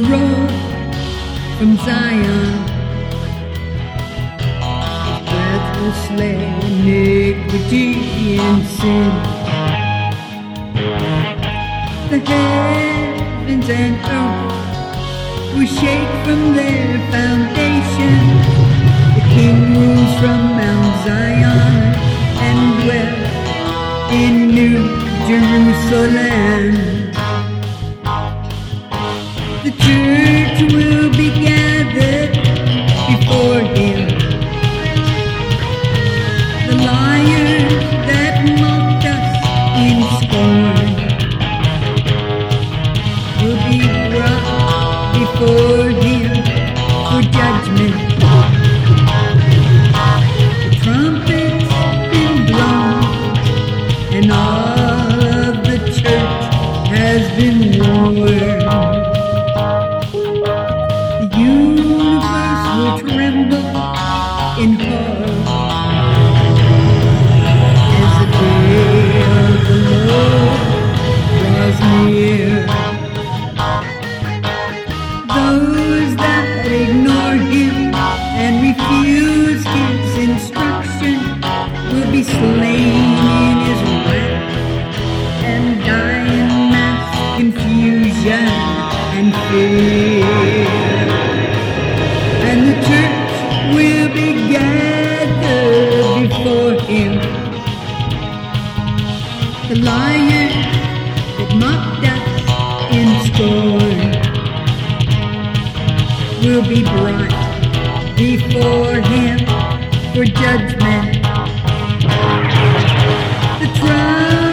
roar from Zion. Death will slay iniquity and sin. The heavens and earth will shake from their foundation. The King rules from Mount Zion and dwells in New Jerusalem. The church will be gathered before him. The liars that mocked us in scorn will be brought before him for judgment. The trumpet's been blown, and all of the church has been warned. The universe will tremble in horror as the day of the Lord draws near. Those that ignore him and refuse his instruction will be slain in his wrath and die in mass confusion and fear. And the church will be gathered before him. The liars that mocked us in scorn will be brought before him for judgment. The